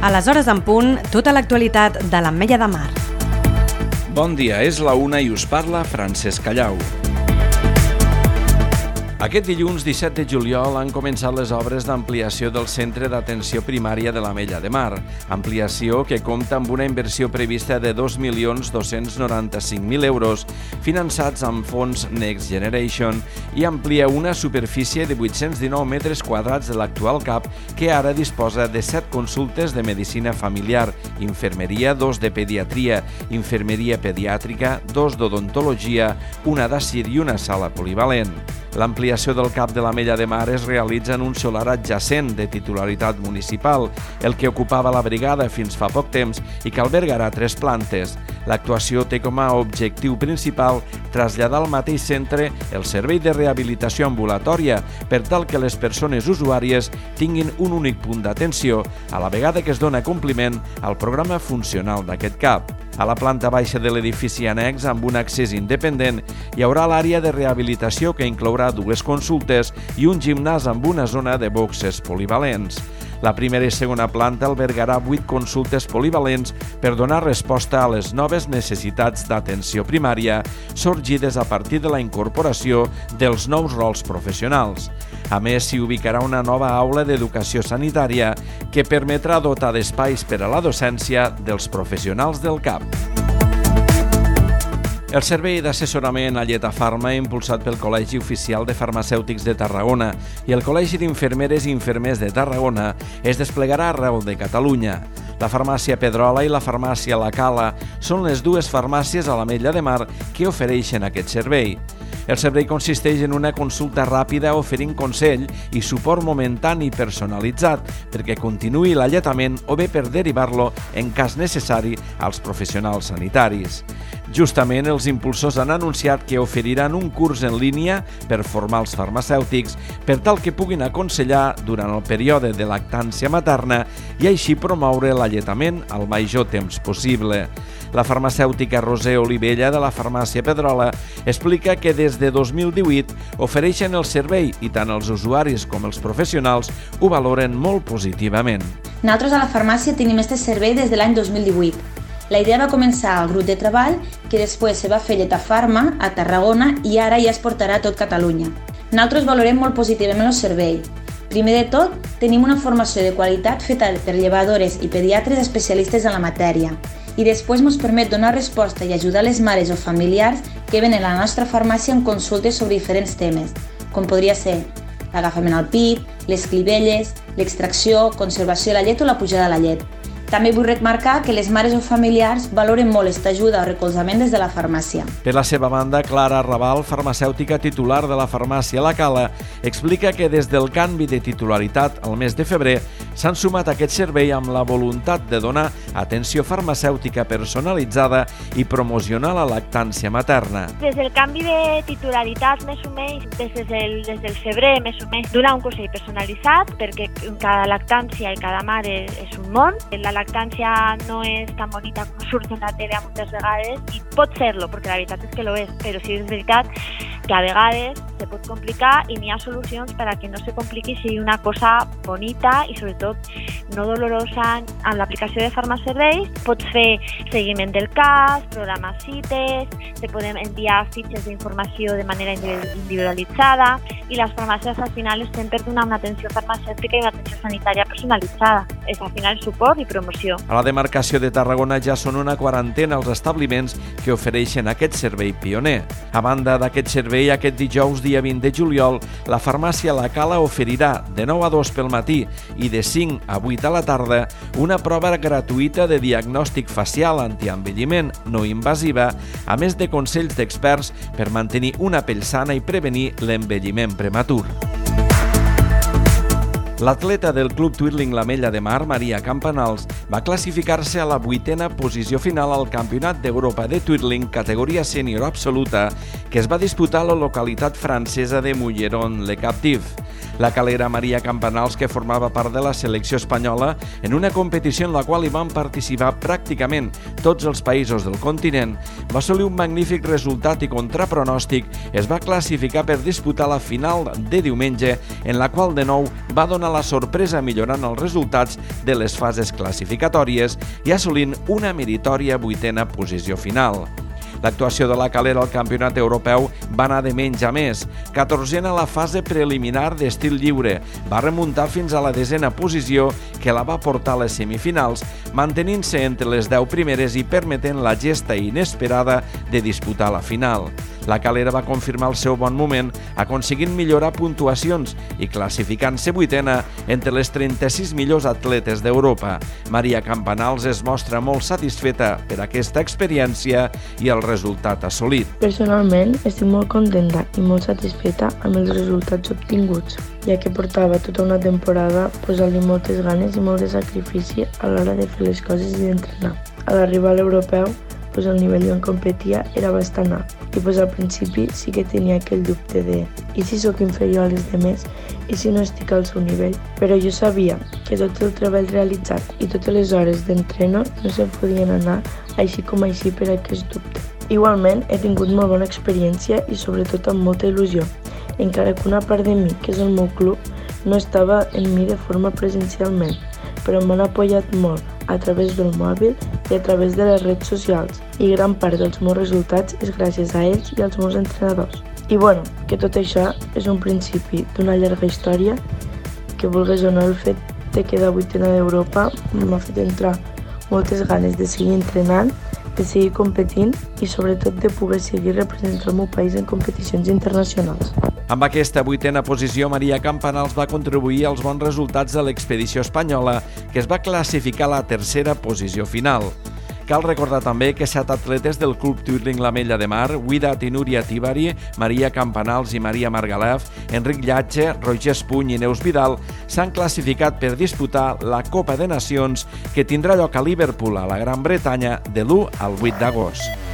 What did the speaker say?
A les hores en punt, tota l'actualitat de l'Ametlla de Mar. Bon dia, és la 1 i us parla Francesc Callau. Aquest dilluns 17 de juliol han començat les obres d'ampliació del Centre d'Atenció Primària de l'Ametlla de Mar, ampliació que compta amb una inversió prevista de 2.295.000 euros, finançats amb fons Next Generation, i amplia una superfície de 819 metres quadrats de l'actual CAP, que ara disposa de 7 consultes de medicina familiar, infermeria, 2 de pediatria, infermeria pediàtrica, 2 d'odontologia, una d'ASIR i una sala polivalent. L'ampliació del CAP de l'Ametlla de Mar es realitza en un solar adjacent de titularitat municipal, el que ocupava la brigada fins fa poc temps i que albergarà 3 plantes. L'actuació té com a objectiu principal traslladar al mateix centre el servei de rehabilitació ambulatòria per tal que les persones usuàries tinguin un únic punt d'atenció a la vegada que es dona compliment al programa funcional d'aquest CAP. A la planta baixa de l'edifici annex, amb un accés independent, hi haurà l'àrea de rehabilitació que inclourà 2 consultes i un gimnàs amb una zona de boxes polivalents. La primera i segona planta albergarà 8 consultes polivalents per donar resposta a les noves necessitats d'atenció primària sorgides a partir de la incorporació dels nous rols professionals. A més, s'hi ubicarà una nova aula d'educació sanitària que permetrà dotar d'espais per a la docència dels professionals del CAP. El servei d'assessorament a Lletafarma, impulsat pel Col·legi Oficial de Farmacèutics de Tarragona i el Col·legi d'Infermeres i Infermers de Tarragona, es desplegarà arreu de Catalunya. La farmàcia Pedrola i la farmàcia La Cala són les 2 farmàcies a l'Ametlla de Mar que ofereixen aquest servei. El servei consisteix en una consulta ràpida oferint consell i suport momentani personalitzat perquè continuï l'alletament o bé per derivar-lo, en cas necessari, als professionals sanitaris. Justament, els impulsors han anunciat que oferiran un curs en línia per formar els farmacèutics per tal que puguin aconsellar durant el període de lactància materna i així promoure l'alletament al major temps possible. La farmacèutica Roser Olivella de la farmàcia Pedrola explica que des de 2018 ofereixen el servei i tant els usuaris com els professionals ho valoren molt positivament. Nosaltres a la farmàcia tenim aquest servei des de l'any 2018. La idea va començar al grup de treball, que després se va fer Lletafarma a Tarragona i ara ja es portarà a tot Catalunya. Nosaltres valorem molt positivament el servei. Primer de tot, tenim una formació de qualitat feta per llevadores i pediatres especialistes en la matèria. I després ens permet donar resposta i ajudar les mares o familiars que venen a la nostra farmàcia en consultes sobre diferents temes, com podria ser l'agafament al pit, les clivelles, l'extracció, conservació de la llet o la pujada de la llet. També vull remarcar que les mares o familiars valoren molt aquesta ajuda o recolzament des de la farmàcia. Per la seva banda, Clara Raval, farmacèutica titular de la farmàcia La Cala, explica que des del canvi de titularitat al mes de febrer s'han sumat a aquest servei amb la voluntat de donar atenció farmacèutica personalitzada i promocionar la lactància materna. Des del canvi de titularitat, més o menys, des del febrer, més o menys, donar un consell personalitzat, perquè cada lactància i cada mare és un món. La lactància no és tan bonita com surt en la tele moltes vegades i pot ser-lo, perquè la veritat és que lo és, però sí és veritat que a vegades se pot complicar i n'hi ha solucions per a que no se compliqui i sigui una cosa bonita i sobretot no dolorosa en l'aplicació de farmaserveis. Pots fer seguiment del cas, programar cites, se poden enviar fitxes d'informació de manera individualitzada i les farmàcies al final estem per donar una atenció farmacèutica i una atenció sanitària personalitzada. És al final suport i promoció. A la demarcació de Tarragona ja són una quarantena els establiments que ofereixen aquest servei pioner. A banda d'aquest servei, aquest dijous, dia 20 de juliol, la farmàcia La Cala oferirà de 9 a 2 pel matí i de 5 a 8 a la tarda una prova gratuïta de diagnòstic facial antienvelliment no invasiva, a més de consells d'experts per mantenir una pell sana i prevenir l'envelliment prematur. L'atleta del Club Twirling l'Ametlla de Mar, Maria Campanals, va classificar-se a la 8a posició final al Campionat d'Europa de Twirling categoria sènior absoluta que es va disputar a la localitat francesa de Mouilleron-le-Captif. La calera Maria Campanals, que formava part de la selecció espanyola en una competició en la qual hi van participar pràcticament tots els països del continent, va assolir un magnífic resultat i contra pronòstic es va classificar per disputar la final de diumenge, en la qual de nou va donar la sorpresa millorant els resultats de les fases classificatòries i assolint una meritòria 8a posició final. L'actuació de la calera al campionat europeu va anar de menys a més. 14a a la fase preliminar d'estil lliure, va remuntar fins a la 10a posició que la va portar a les semifinals, mantenint-se entre les 10 primeres i permetent la gesta inesperada de disputar la final. La calera va confirmar el seu bon moment, aconseguint millorar puntuacions i classificant-se 8a entre les 36 millors atletes d'Europa. Maria Campanals es mostra molt satisfeta per aquesta experiència i el resultat assolit. Personalment, estic molt contenta i molt satisfeta amb els resultats obtinguts, ja que portava tota una temporada posant-li moltes ganes i molt de sacrifici a l'hora de fer les coses i d'entrenar. A l'arribar a l'europeu, el nivell on competia era bastant alt i al principi sí que tenia aquell dubte de i si sóc inferior a les demés i si no estic al seu nivell, però jo sabia que tot el treball realitzat i totes les hores d'entreno no se'n podien anar així com així per aquest dubte. Igualment, he tingut molt bona experiència i sobretot amb molta il·lusió, encara que una part de mi, que és el meu club, no estava en mi de forma presencialment, però m'han apoyat molt a través del mòbil i a través de les redes socials, i gran part dels meus resultats és gràcies a ells i als meus entrenadors. I bueno, que tot això és un principi d'una llarga història que, vulgues o no, el fet de quedar 8a d'Europa m'ha fet entrar moltes ganes de seguir entrenant, de seguir competint i sobretot de poder seguir representant el meu país en competicions internacionals. Amb aquesta 8a posició, Maria Campanals va contribuir als bons resultats de l'expedició espanyola, que es va classificar a la 3a posició final. Cal recordar també que 7 atletes del Club Twirling l'Ametlla de Mar, Widat i Núria Tibari, Maria Campanals i Maria Margalef, Enric Llatge, Roger Espuny i Neus Vidal s'han classificat per disputar la Copa de Nacions que tindrà lloc a Liverpool, a la Gran Bretanya, de l'1 al 8 d'agost.